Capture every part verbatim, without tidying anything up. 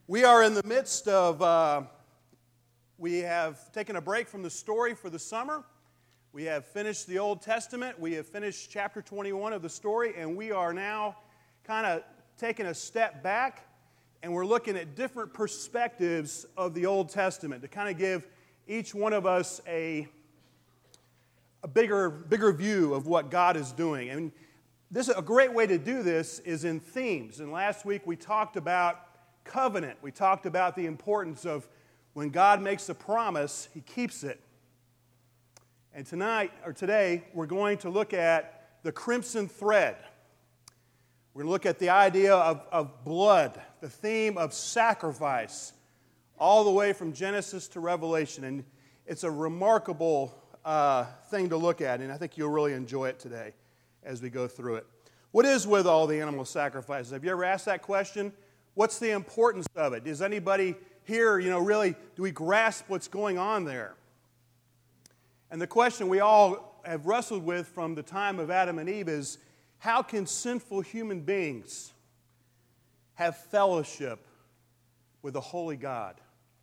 We are in the midst of, uh, we have taken a break from the story for the summer. We have finished the Old Testament. We have finished chapter twenty-one of the story, and we are now kind of taking a step back, and we're looking at different perspectives of the Old Testament to kind of give each one of us a, a bigger, bigger view of what God is doing. And this a great way to do this is in themes. And last week we talked about covenant. We talked about the importance of when God makes a promise, He keeps it. And tonight, or today, we're going to look at the crimson thread. We're going to look at the idea of, of blood, the theme of sacrifice, all the way from Genesis to Revelation. And it's a remarkable uh, thing to look at, and I think you'll really enjoy it today as we go through it. What is with all the animal sacrifices? Have you ever asked that question? What's the importance of it? Does anybody here, you know, really, do we grasp what's going on there? And the question we all have wrestled with from the time of Adam and Eve is, how can sinful human beings have fellowship with a holy God?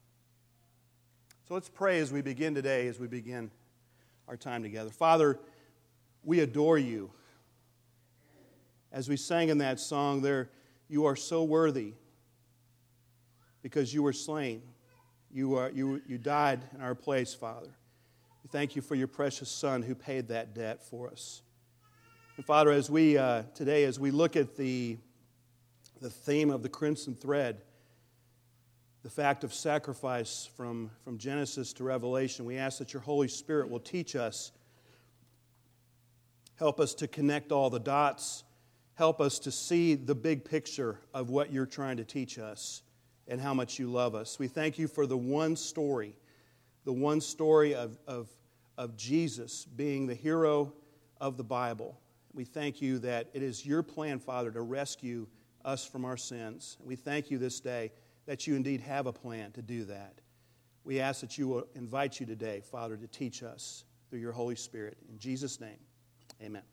So let's pray as we begin today, as we begin our time together. Father, we adore You. As we sang in that song there, You are so worthy because You were slain. You, are, you, you died in our place, Father. We thank You for Your precious Son who paid that debt for us. And Father, as we uh, today, as we look at the, the theme of the crimson thread, the fact of sacrifice from, from Genesis to Revelation, we ask that Your Holy Spirit will teach us, help us to connect all the dots, help us to see the big picture of what You're trying to teach us and how much You love us. We thank You for the one story, the one story of, of, of Jesus being the hero of the Bible. We thank You that it is Your plan, Father, to rescue us from our sins. We thank You this day that You indeed have a plan to do that. We ask that You will invite You today, Father, to teach us through Your Holy Spirit. In Jesus' name, amen.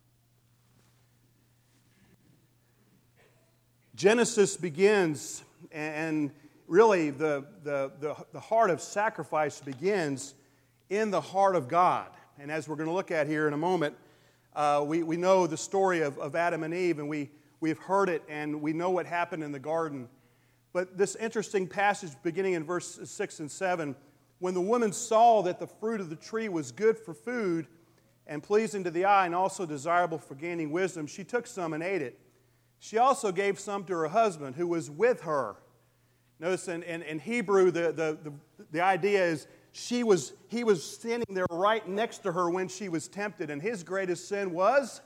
Genesis begins, and really the, the, the, the heart of sacrifice begins in the heart of God. And as we're going to look at here in a moment, uh, we, we know the story of, of Adam and Eve, and we, we've heard it, and we know what happened in the garden. But this interesting passage beginning in verse six and seven, when the woman saw that the fruit of the tree was good for food and pleasing to the eye and also desirable for gaining wisdom, she took some and ate it. She also gave some to her husband who was with her. Notice in, in, in Hebrew, the, the, the, the idea is she was, he was standing there right next to her when she was tempted, and his greatest sin was?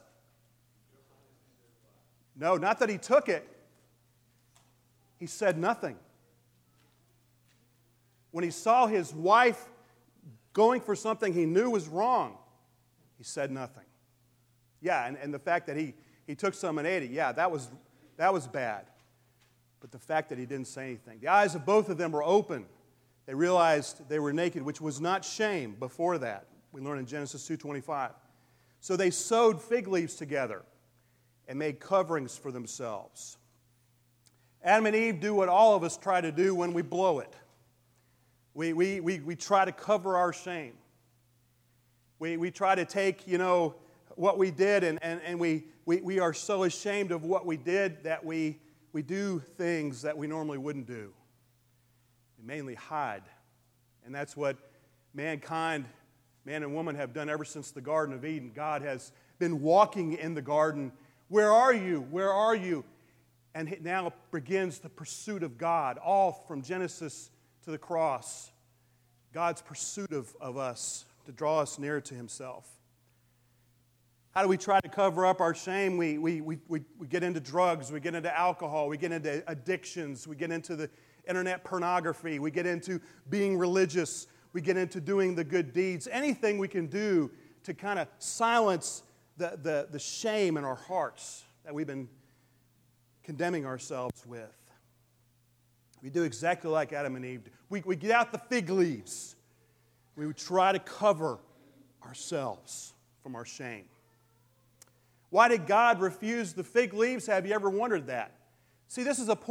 No, not that he took it. He said nothing. When he saw his wife going for something he knew was wrong, he said nothing. Yeah, and, and the fact that he, he took some and ate it, yeah, that was, that was bad. But the fact that he didn't say anything. The eyes of both of them were open. They realized they were naked, which was not shame before that. We learn in Genesis two twenty-five. So they sewed fig leaves together and made coverings for themselves. Adam and Eve do what all of us try to do when we blow it. We, we, we, we try to cover our shame. We, we try to take, you know, what we did, and, and, and we, we, we are so ashamed of what we did that we, we do things that we normally wouldn't do. We mainly hide. And that's what mankind, man and woman, have done ever since the Garden of Eden. God has been walking in the garden. Where are you? Where are you? And now begins the pursuit of God, all from Genesis to the cross. God's pursuit of, of us to draw us nearer to Himself. How do we try to cover up our shame? We, we, we, we, we get into drugs, we get into alcohol, we get into addictions, we get into the internet pornography, we get into being religious, we get into doing the good deeds. Anything we can do to kind of silence the, the, the shame in our hearts that we've been condemning ourselves with. We do exactly like Adam and Eve did. We, we get out the fig leaves. We would try to cover ourselves from our shame. Why did God refuse the fig leaves? Have you ever wondered that? See, this is a point.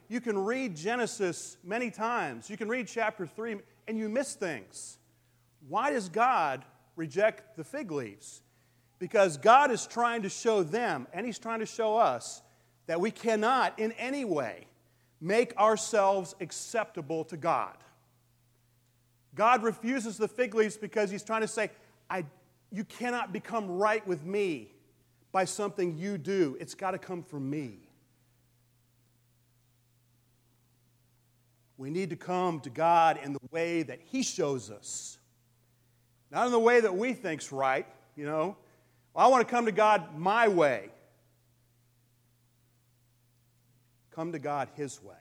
you can read Genesis many times. You can read chapter three, and you miss things. Why does God reject the fig leaves? Because God is trying to show them, and He's trying to show us, that we cannot in any way make ourselves acceptable to God. God refuses the fig leaves because He's trying to say, I, you cannot become right with me by something you do. It's got to come from me. We need to come to God in the way that He shows us. Not in the way that we think's right, you know. Well, I want to come to God my way. Come to God His way.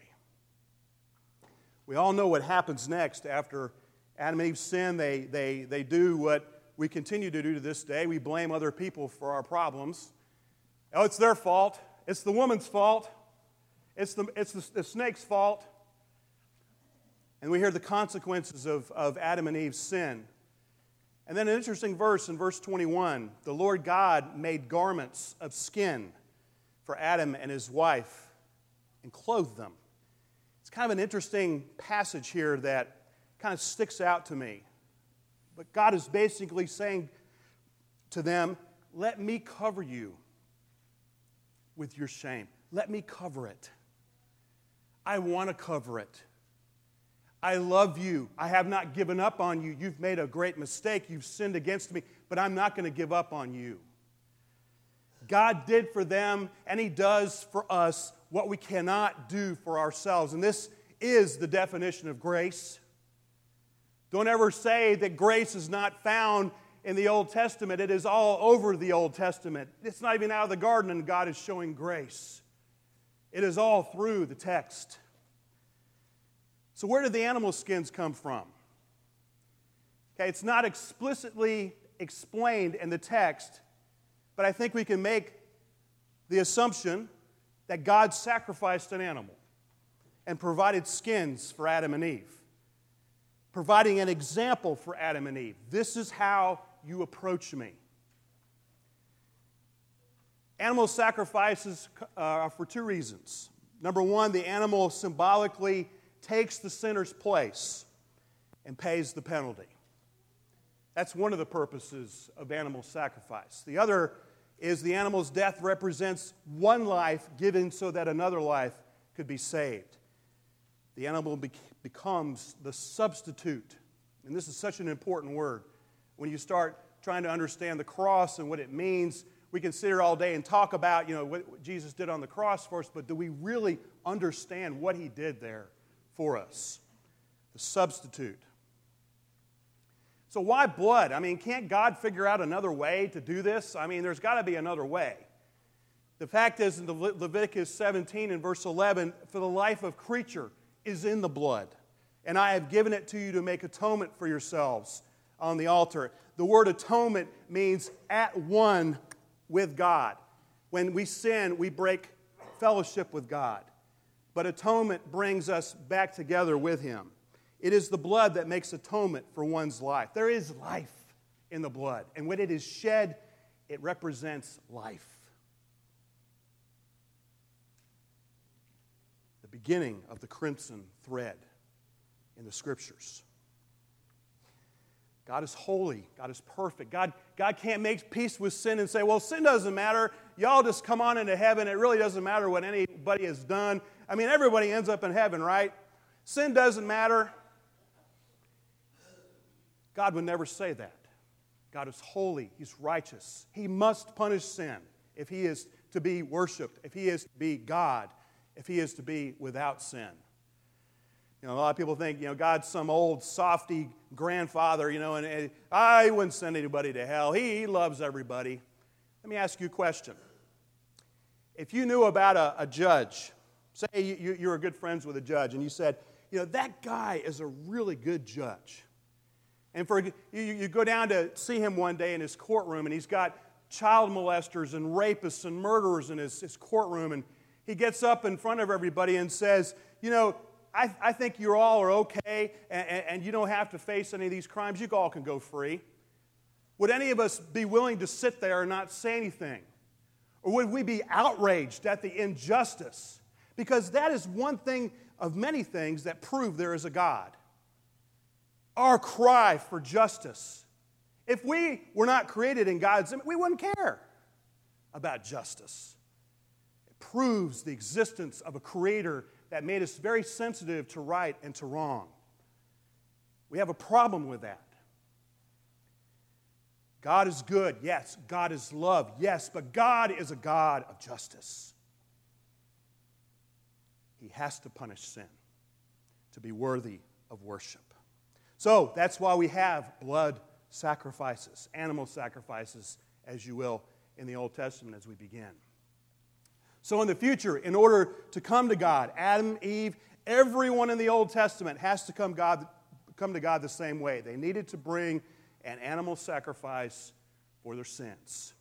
We all know what happens next after Adam and Eve sin. They, they, they do what we continue to do to this day. We blame other people for our problems. Oh, it's their fault. It's the woman's fault. It's the, it's the, the snake's fault. And we hear the consequences of, of Adam and Eve's sin. And then an interesting verse in verse twenty-one. The Lord God made garments of skin for Adam and his wife and clothed them. It's kind of an interesting passage here that kind of sticks out to me. But God is basically saying to them, let me cover you with your shame. Let me cover it. I want to cover it. I love you. I have not given up on you. You've made a great mistake. You've sinned against me, but I'm not going to give up on you. God did for them, and He does for us what we cannot do for ourselves. And this is the definition of grace. Don't ever say that grace is not found in the Old Testament. It is all over the Old Testament. It's not even out of the garden, and God is showing grace. It is all through the text. So where did the animal skins come from? Okay, it's not explicitly explained in the text, but I think we can make the assumption that God sacrificed an animal and provided skins for Adam and Eve, providing an example for Adam and Eve. This is how you approach me. Animal sacrifices are for two reasons. Number one, the animal symbolically takes the sinner's place and pays the penalty. That's one of the purposes of animal sacrifice. The other is the animal's death represents one life given so that another life could be saved. The animal be- becomes the substitute. And this is such an important word. When you start trying to understand the cross and what it means, we can sit here all day and talk about, you know, what Jesus did on the cross for us, but do we really understand what He did there for us? The substitute. So why blood? I mean, can't God figure out another way to do this? I mean, there's got to be another way. The fact is, in Le- Leviticus seventeen and verse eleven, for the life of creature is in the blood, and I have given it to you to make atonement for yourselves on the altar. The word atonement means at one with God. When we sin, we break fellowship with God. But atonement brings us back together with Him. It is the blood that makes atonement for one's life. There is life in the blood. And when it is shed, it represents life. The beginning of the crimson thread in the Scriptures. God is holy. God is perfect. God, God can't make peace with sin and say, well, sin doesn't matter. Y'all just come on into heaven. It really doesn't matter what anybody has done. I mean, everybody ends up in heaven, right? Sin doesn't matter. God would never say that. God is holy. He's righteous. He must punish sin if He is to be worshiped, if He is to be God, if He is to be without sin. You know, a lot of people think, you know, God's some old softy grandfather, you know, and, and I wouldn't send anybody to hell. He, he loves everybody. Let me ask you a question. If you knew about a, a judge, say you, you were good friends with a judge, and you said, you know, that guy is a really good judge. And for you, you go down to see him one day in his courtroom, and he's got child molesters and rapists and murderers in his, his courtroom, and he gets up in front of everybody and says, you know, I, I think you all are okay, and, and you don't have to face any of these crimes. You all can go free. Would any of us be willing to sit there and not say anything? Or would we be outraged at the injustice? because that is one thing of many things that prove there is a God. Our cry for justice. If we were not created in God's image, we wouldn't care about justice. It proves the existence of a creator that made us very sensitive to right and to wrong. We have a problem with that. God is good, yes. God is love, yes. But God is a God of justice. He has to punish sin to be worthy of worship. So that's why we have blood sacrifices, animal sacrifices, as you will, in the Old Testament as we begin. So in the future, in order to come to God, Adam, Eve, everyone in the Old Testament has to come, God, come to God the same way. They needed to bring an animal sacrifice for their sins.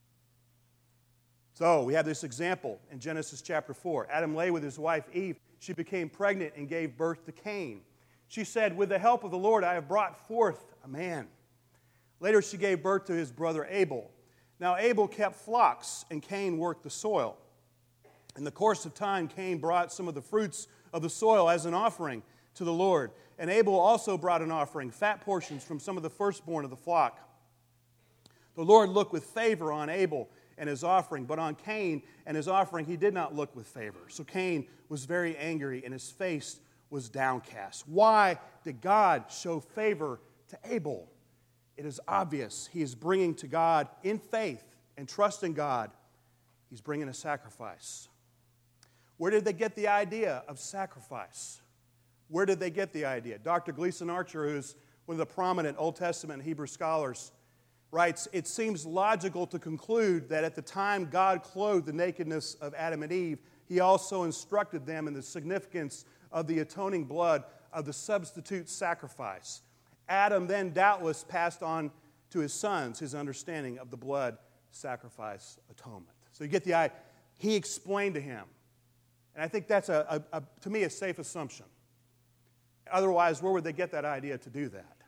So we have this example in Genesis chapter four. Adam lay with his wife Eve. She became pregnant and gave birth to Cain. She said, "With the help of the Lord, I have brought forth a man." Later, she gave birth to his brother Abel. Now, Abel kept flocks, and Cain worked the soil. In the course of time, Cain brought some of the fruits of the soil as an offering to the Lord. And Abel also brought an offering, fat portions from some of the firstborn of the flock. The Lord looked with favor on Abel and his offering, but on Cain and his offering he did not look with favor. So Cain was very angry, and his face was downcast. Why did God show favor to Abel? It is obvious. He is bringing to God in faith and trust in God. He's bringing a sacrifice. Where did they get the idea of sacrifice? Where did they get the idea? Doctor Gleason Archer, who's one of the prominent Old Testament Hebrew scholars, writes, "It seems logical to conclude that at the time God clothed the nakedness of Adam and Eve, He also instructed them in the significance of the atoning blood of the substitute sacrifice. Adam then doubtless passed on to his sons his understanding of the blood sacrifice atonement." So you get the idea. He explained to him. And I think that's, a, a, a, to me, a safe assumption. Otherwise, where would they get that idea to do that?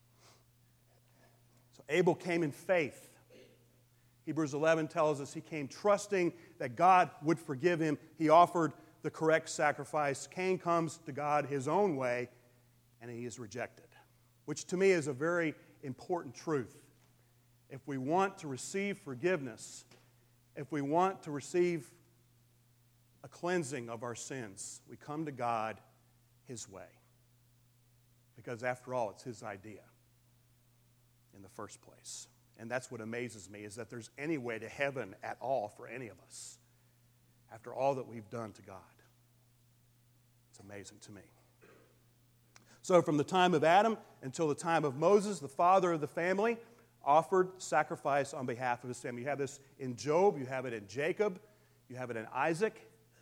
So Abel came in faith. Hebrews eleven tells us he came trusting that God would forgive him. He offered the correct sacrifice. Cain comes to God his own way, and he is rejected, which to me is a very important truth. If we want to receive forgiveness, if we want to receive a cleansing of our sins, we come to God His way. Because after all, it's His idea in the first place. And that's what amazes me, is that there's any way to heaven at all for any of us after all that we've done to God. It's amazing to me. So from the time of Adam until the time of Moses, the father of the family offered sacrifice on behalf of his family. You have this in Job, you have it in Jacob, you have it in Isaac,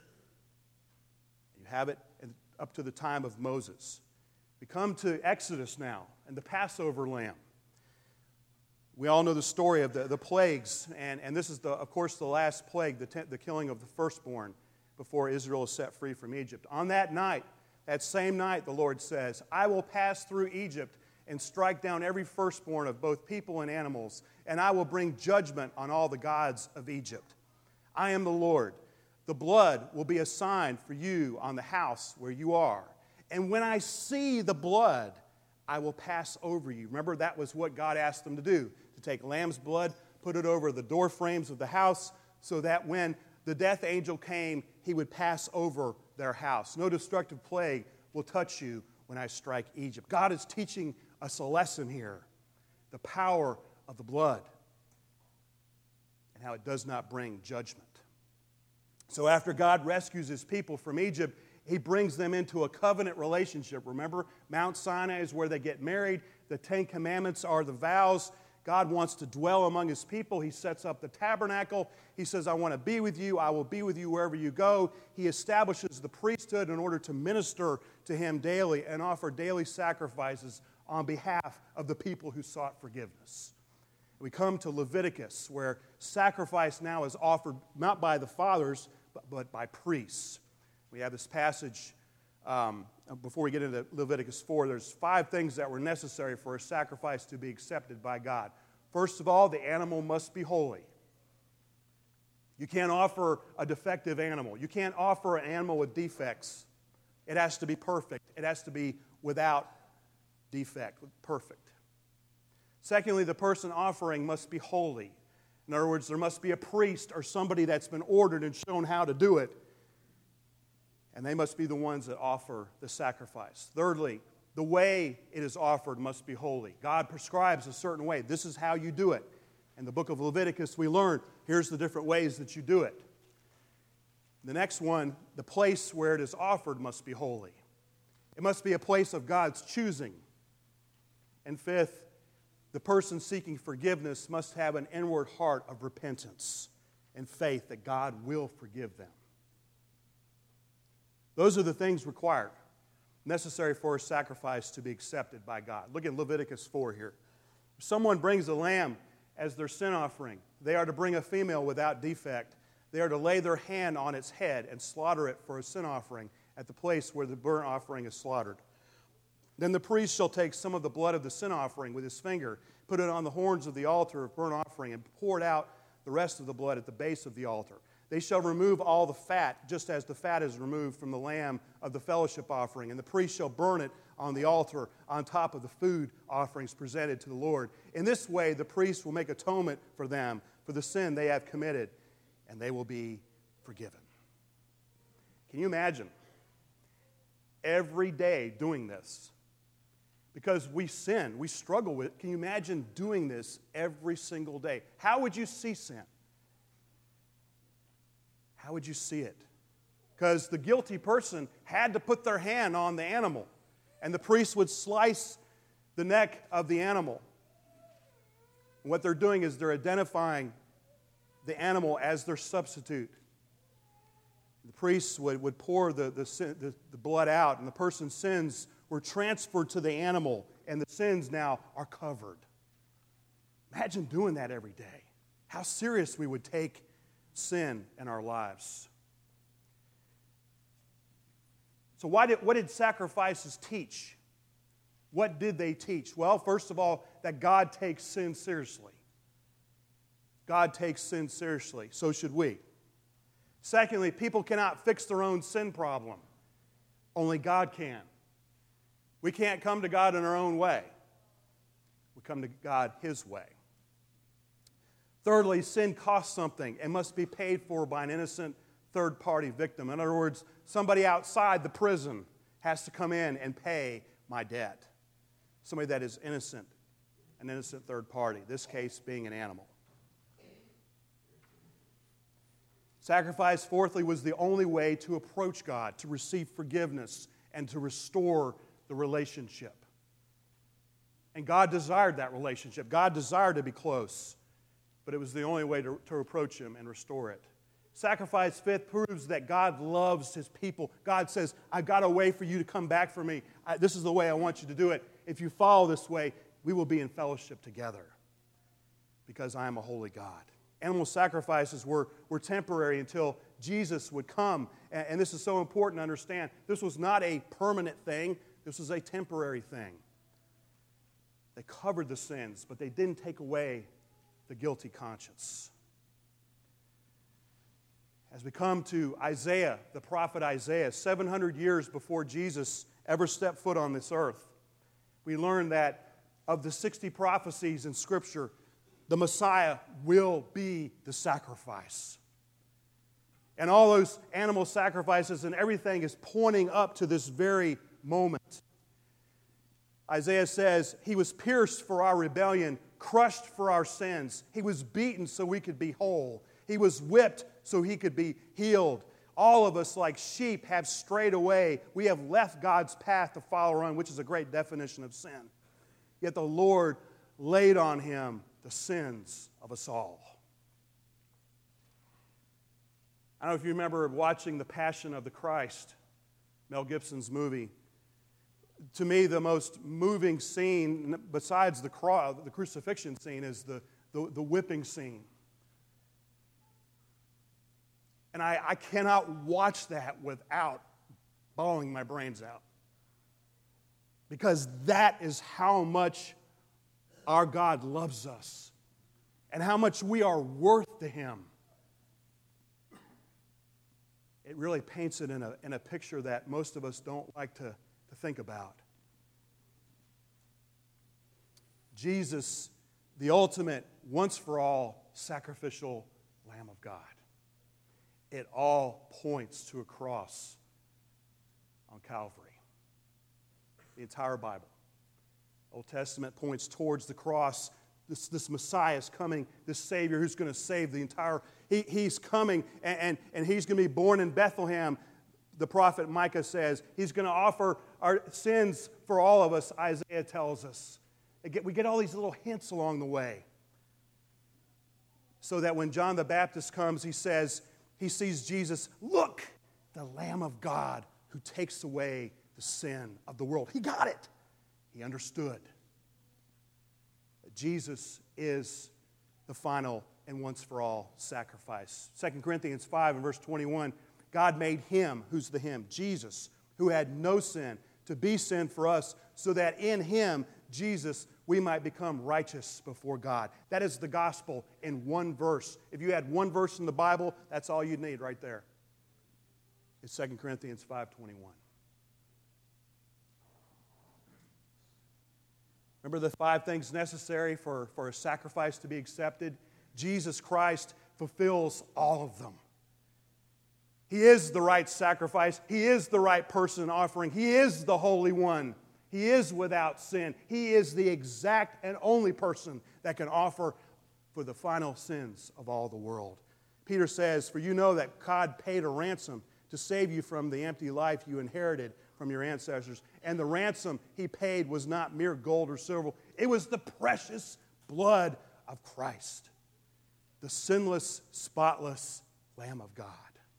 you have it in, up to the time of Moses. We come to Exodus now and the Passover lamb. We all know the story of the, the plagues, and, and this is, the, of course, the last plague, the, te- the killing of the firstborn before Israel is set free from Egypt. On that night, that same night, the Lord says, "I will pass through Egypt and strike down every firstborn of both people and animals, and I will bring judgment on all the gods of Egypt. I am the Lord. The blood will be a sign for you on the house where you are. And when I see the blood, I will pass over you." Remember, that was what God asked them to do, to take lamb's blood, put it over the door frames of the house, so that when the death angel came, he would pass over their house. No destructive plague will touch you when I strike Egypt. God is teaching us a lesson here, the power of the blood and how it does not bring judgment. So after God rescues His people from Egypt, He brings them into a covenant relationship. Remember, Mount Sinai is where they get married. The Ten Commandments are the vows. God wants to dwell among His people. He sets up the tabernacle. He says, "I want to be with you. I will be with you wherever you go." He establishes the priesthood in order to minister to Him daily and offer daily sacrifices on behalf of the people who sought forgiveness. We come to Leviticus, where sacrifice now is offered not by the fathers, but, but by priests. We have this passage, um, before we get into Leviticus four, there's five things that were necessary for a sacrifice to be accepted by God. First of all, the animal must be holy. You can't offer a defective animal. You can't offer an animal with defects. It has to be perfect. It has to be without defect, perfect. Secondly, the person offering must be holy. In other words, there must be a priest or somebody that's been ordered and shown how to do it. And they must be the ones that offer the sacrifice. Thirdly, the way it is offered must be holy. God prescribes a certain way. This is how you do it. In the book of Leviticus, we learn, here's the different ways that you do it. The next one, the place where it is offered must be holy. It must be a place of God's choosing. And fifth, the person seeking forgiveness must have an inward heart of repentance and faith that God will forgive them. Those are the things required, necessary for a sacrifice to be accepted by God. Look at Leviticus four here. If someone brings a lamb as their sin offering, they are to bring a female without defect. They are to lay their hand on its head and slaughter it for a sin offering at the place where the burnt offering is slaughtered. Then the priest shall take some of the blood of the sin offering with his finger, put it on the horns of the altar of burnt offering, and pour it out the rest of the blood at the base of the altar. They shall remove all the fat, just as the fat is removed from the lamb of the fellowship offering, and the priest shall burn it on the altar on top of the food offerings presented to the Lord. In this way, the priest will make atonement for them for the sin they have committed, and they will be forgiven. Can you imagine every day doing this? Because we sin, we struggle with it. Can you imagine doing this every single day? How would you see sin? How would you see it? Because the guilty person had to put their hand on the animal, and the priest would slice the neck of the animal. And what they're doing is they're identifying the animal as their substitute. The priests would, would pour the, the, the, the blood out, and the person's sins were transferred to the animal, and the sins now are covered. Imagine doing that every day. How serious we would take sin in our lives. So why did, what did sacrifices teach? What did they teach? Well, first of all, that God takes sin seriously. God takes sin seriously. So should we. Secondly, people cannot fix their own sin problem. Only God can. We can't come to God in our own way. We come to God His way. Thirdly, sin costs something and must be paid for by an innocent third-party victim. In other words, somebody outside the prison has to come in and pay my debt. Somebody that is innocent, an innocent third party, this case being an animal. Sacrifice, fourthly, was the only way to approach God, to receive forgiveness, and to restore the relationship. And God desired that relationship. God desired to be close, but it was the only way to, to approach Him and restore it. Sacrifice, fifth, proves that God loves His people. God says, I've got a way for you to come back for me. I, this is the way I want you to do it. If you follow this way, we will be in fellowship together because I am a holy God. Animal sacrifices were, were temporary until Jesus would come. And, and this is so important to understand. This was not a permanent thing. This was a temporary thing. They covered the sins, but they didn't take away the guilty conscience. As we come to Isaiah, the prophet Isaiah, seven hundred years before Jesus ever stepped foot on this earth, we learn that of the sixty prophecies in Scripture, the Messiah will be the sacrifice. And all those animal sacrifices and everything is pointing up to this very moment. Isaiah says, He was pierced for our rebellion, crushed for our sins. He was beaten so we could be whole. He was whipped so He could be healed. All of us, like sheep, have strayed away. We have left God's path to follow on, which is a great definition of sin. Yet the Lord laid on Him the sins of us all. I don't know if you remember watching The Passion of the Christ, Mel Gibson's movie. To me, the most moving scene, besides the, cru- the crucifixion scene, is the, the, the whipping scene. And I, I cannot watch that without bawling my brains out. Because that is how much our God loves us and how much we are worth to Him. it really paints it in a, in a picture that most of us don't like to, to think about. Jesus, the ultimate, once-for-all, sacrificial Lamb of God. It all points to a cross on Calvary. The entire Bible. Old Testament points towards the cross. This, this Messiah is coming, this Savior who's going to save the entire... He, he's coming, and, and, and he's going to be born in Bethlehem. The prophet Micah says he's going to offer our sins for all of us, Isaiah tells us. We get all these little hints along the way. So that when John the Baptist comes, he says, he sees Jesus, look, the Lamb of God who takes away the sin of the world. He got it. He understood that Jesus is the final and once-for-all sacrifice. Second Corinthians five and verse twenty-one, God made him, who's the him? Jesus, who had no sin, to be sin for us, so that in him, Jesus, we might become righteous before God. That is the gospel in one verse. If you had one verse in the Bible, that's all you'd need right there. It's Second Corinthians five twenty-one. Remember the five things necessary for, for a sacrifice to be accepted? Jesus Christ fulfills all of them. He is the right sacrifice. He is the right person offering. He is the Holy One. He is without sin. He is the exact and only person that can offer for the final sins of all the world. Peter says, for you know that God paid a ransom to save you from the empty life you inherited from your ancestors. And the ransom he paid was not mere gold or silver. It was the precious blood of Christ, the sinless, spotless Lamb of God.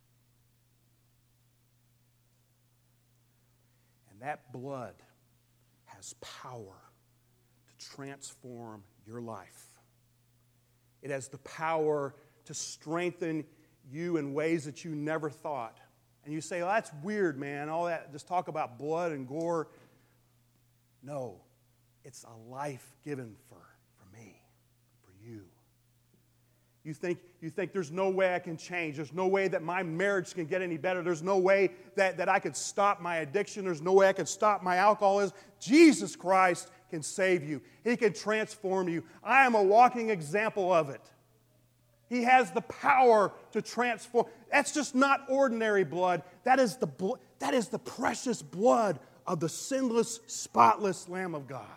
And that blood has power to transform your life. It has the power to strengthen you in ways that you never thought. And you say, well, that's weird, man, all that, just talk about blood and gore. No, it's a life given for, for me, for you. You think, you think there's no way I can change. There's no way that my marriage can get any better. There's no way that, that I could stop my addiction. There's no way I could stop my alcoholism. Jesus Christ can save you. He can transform you. I am a walking example of it. He has the power to transform. That's just not ordinary blood. That is the, bl- that is the precious blood of the sinless, spotless Lamb of God.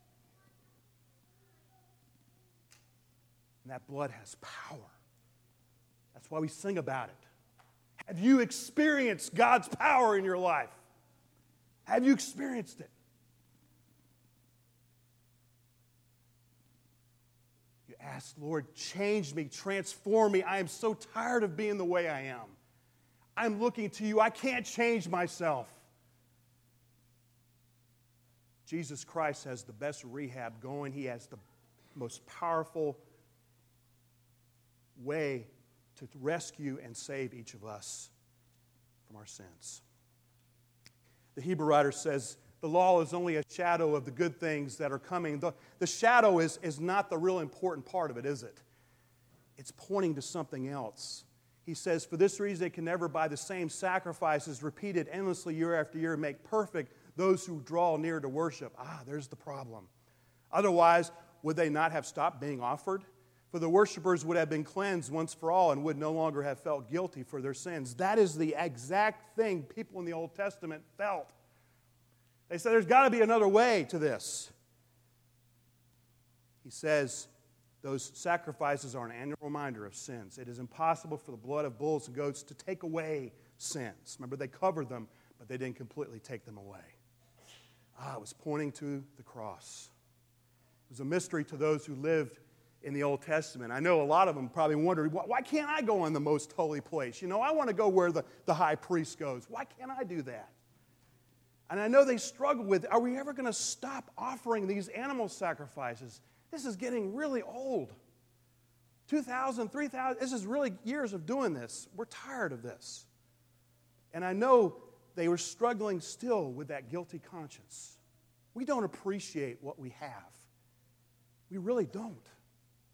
And that blood has power. That's why we sing about it. Have you experienced God's power in your life? Have you experienced it? You ask, Lord, change me, transform me. I am so tired of being the way I am. I'm looking to you. I can't change myself. Jesus Christ has the best rehab going. He has the most powerful way to rescue and save each of us from our sins. The Hebrew writer says, the law is only a shadow of the good things that are coming. The, the shadow is, is not the real important part of it, is it? It's pointing to something else. He says, for this reason, they can never, by the same sacrifices repeated endlessly year after year, make perfect those who draw near to worship. Ah, there's the problem. Otherwise, would they not have stopped being offered? For the worshipers would have been cleansed once for all and would no longer have felt guilty for their sins. That is the exact thing people in the Old Testament felt. They said, there's got to be another way to this. He says, those sacrifices are an annual reminder of sins. It is impossible for the blood of bulls and goats to take away sins. Remember, they covered them, but they didn't completely take them away. Ah, it was pointing to the cross. It was a mystery to those who lived in the Old Testament. I know a lot of them probably wondered, why can't I go in the most holy place? You know, I want to go where the, the high priest goes. Why can't I do that? And I know they struggle with, are we ever going to stop offering these animal sacrifices? This is getting really old. two thousand, three thousand, this is really years of doing this. We're tired of this. And I know they were struggling still with that guilty conscience. We don't appreciate what we have. We really don't.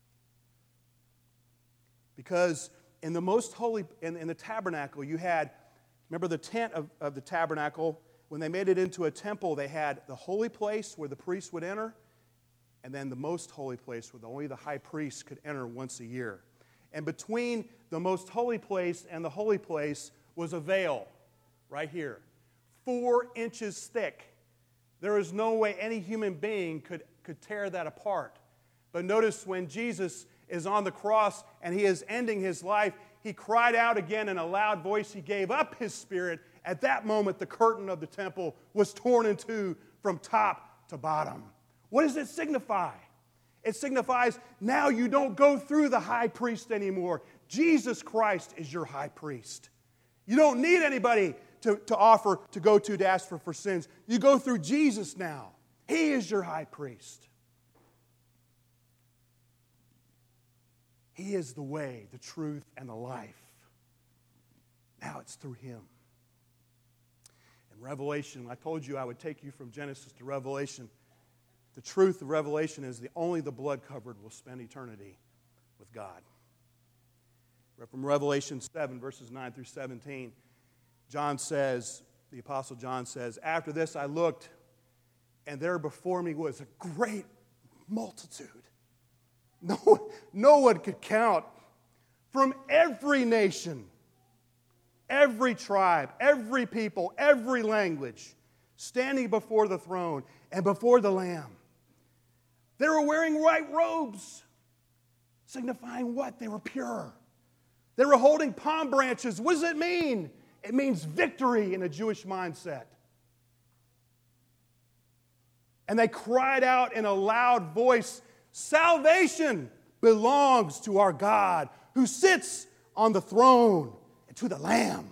Because in the most holy, in, in the tabernacle, you had Remember the tent of, of the tabernacle, when they made it into a temple, they had the holy place where the priest would enter, and then the most holy place where only the high priest could enter once a year. And between the most holy place and the holy place was a veil right here, four inches thick. There is no way any human being could, could tear that apart. But notice when Jesus is on the cross and he is ending his life, he cried out again in a loud voice. He gave up his spirit. At that moment, the curtain of the temple was torn in two from top to bottom. What does it signify? It signifies now you don't go through the high priest anymore. Jesus Christ is your high priest. You don't need anybody to, to offer to go to to ask for, for sins. You go through Jesus now. He is your high priest. He is the way, the truth, and the life. Now it's through him. In Revelation, I told you I would take you from Genesis to Revelation. The truth of Revelation is that only the blood-covered will spend eternity with God. From Revelation seven, verses nine through seventeen, John says, the Apostle John says, after this I looked, and there before me was a great multitude. No, no one could count. From every nation, every tribe, every people, every language, standing before the throne and before the Lamb. They were wearing white robes, signifying what? They were pure. They were holding palm branches. What does it mean? It means victory in a Jewish mindset. And they cried out in a loud voice, salvation belongs to our God who sits on the throne and to the Lamb.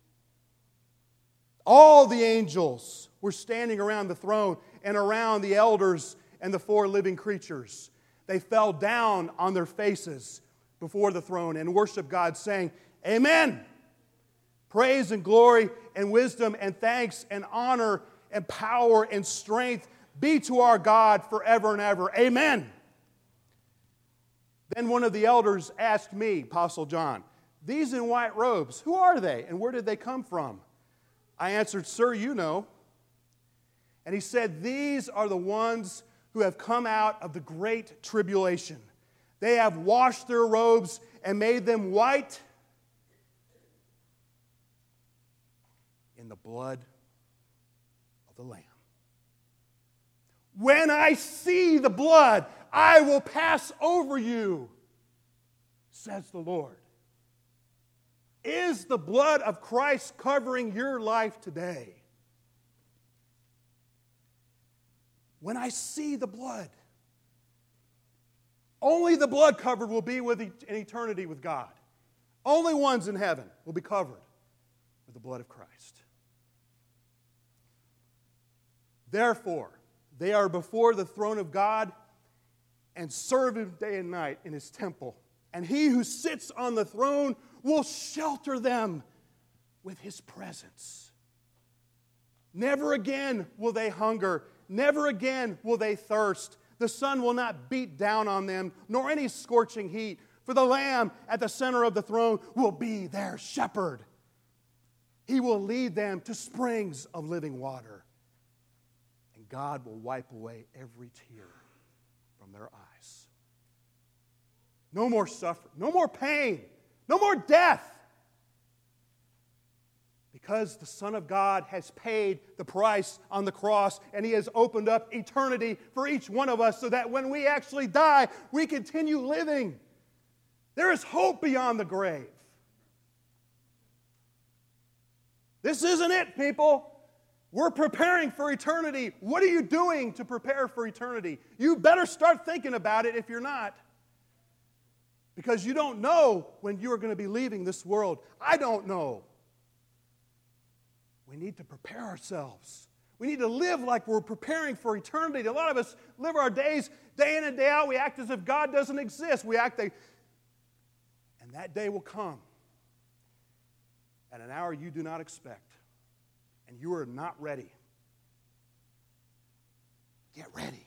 All the angels were standing around the throne and around the elders and the four living creatures. They fell down on their faces before the throne and worshiped God, saying, Amen. Praise and glory and wisdom and thanks and honor and power and strength be to our God forever and ever. Amen. Then one of the elders asked me, Apostle John, these in white robes, who are they and where did they come from? I answered, Sir, you know. And he said, these are the ones who have come out of the great tribulation. They have washed their robes and made them white in the blood of the Lamb. When I see the blood, I will pass over you, says the Lord. Is the blood of Christ covering your life today? When I see the blood, only the blood covered will be with in eternity with God. Only ones in heaven will be covered with the blood of Christ. Therefore, they are before the throne of God and serve him day and night in his temple. And he who sits on the throne will shelter them with his presence. Never again will they hunger. Never again will they thirst. The sun will not beat down on them, nor any scorching heat. For the Lamb at the center of the throne will be their shepherd. He will lead them to springs of living water. And God will wipe away every tear from their eyes. No more suffering, no more pain, no more death. Because the Son of God has paid the price on the cross and he has opened up eternity for each one of us so that when we actually die, we continue living. There is hope beyond the grave. This isn't it, people. We're preparing for eternity. What are you doing to prepare for eternity? You better start thinking about it if you're not. Because you don't know when you are going to be leaving this world. I don't know. We need to prepare ourselves. We need to live like we're preparing for eternity. A lot of us live our days day in and day out. We act as if God doesn't exist. We act like, and that day will come at an hour you do not expect, and you are not ready. Get ready.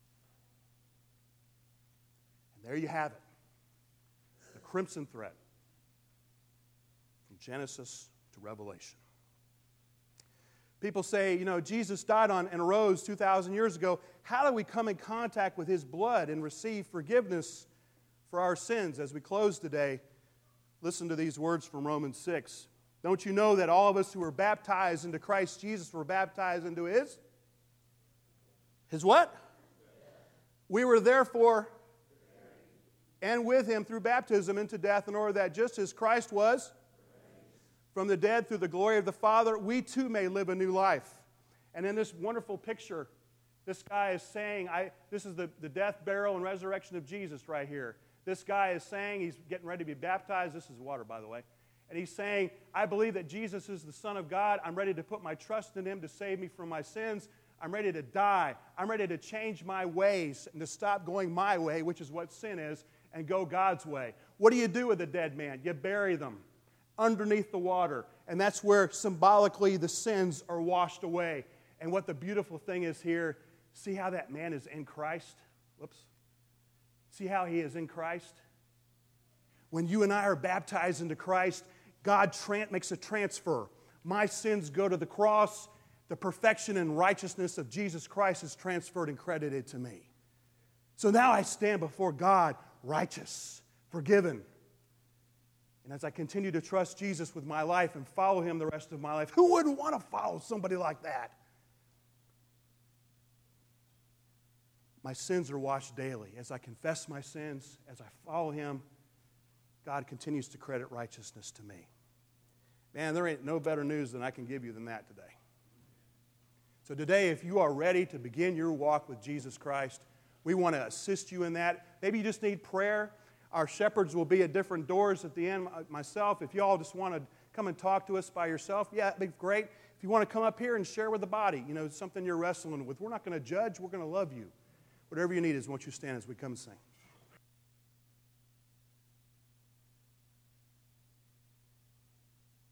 And there you have it. The crimson thread from Genesis to Revelation. People say, you know, Jesus died on and arose two thousand years ago. How do we come in contact with His blood and receive forgiveness for our sins? As we close today, listen to these words from Romans six. Don't you know that all of us who were baptized into Christ Jesus were baptized into His? His what? We were therefore and with Him through baptism into death, in order that just as Christ was from the dead through the glory of the Father, we too may live a new life. And in this wonderful picture, this guy is saying, I, this is the, the death, burial, and resurrection of Jesus right here. This guy is saying, he's getting ready to be baptized. This is water, by the way. And he's saying, I believe that Jesus is the Son of God. I'm ready to put my trust in Him to save me from my sins. I'm ready to die. I'm ready to change my ways and to stop going my way, which is what sin is, and go God's way. What do you do with a dead man? You bury them underneath the water. And that's where symbolically the sins are washed away. And what the beautiful thing is here, see how that man is in Christ? Whoops. See how he is in Christ? When you and I are baptized into Christ, God tra- makes a transfer. My sins go to the cross. The perfection and righteousness of Jesus Christ is transferred and credited to me. So now I stand before God righteous, forgiven. And as I continue to trust Jesus with my life and follow Him the rest of my life, who wouldn't want to follow somebody like that? My sins are washed daily. As I confess my sins, as I follow Him, God continues to credit righteousness to me. Man, there ain't no better news than I can give you than that today. So today, if you are ready to begin your walk with Jesus Christ, we want to assist you in that. Maybe you just need prayer. Our shepherds will be at different doors at the end. Myself, if you all just want to come and talk to us by yourself, yeah, that'd be great. If you want to come up here and share with the body, you know, something you're wrestling with, we're not going to judge, we're going to love you. Whatever you need is what you stand as we come and sing.